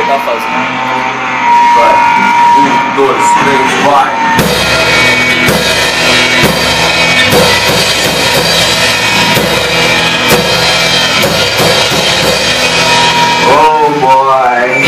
você tá fazendo. Vai. 1, 2, 3, vai. Oh boy.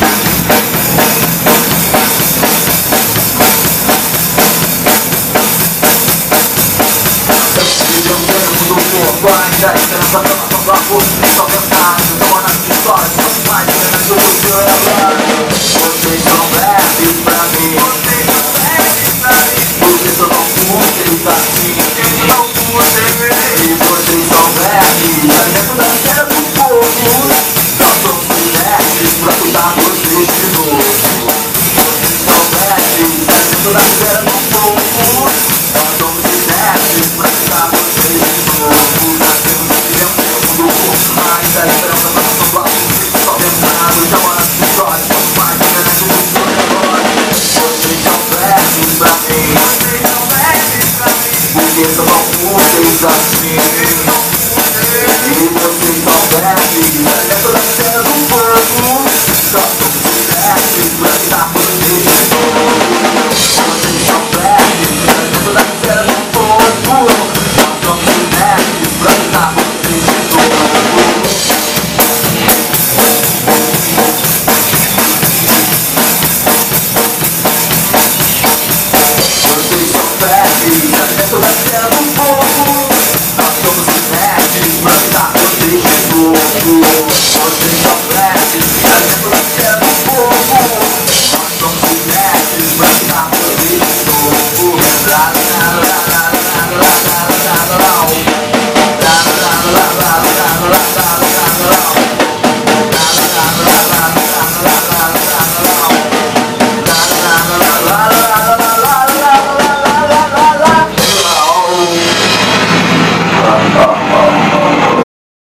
Ainda esperança pra nossa vapor. Só verdade, não nas histórias. Não mais cenas do que eu lembro. Vocês são leves pra mim. Vocês só não fúteis assim. E vocês são leves. Dentro da cena do povo. Nós somos leves pra cuidar vocês de novo.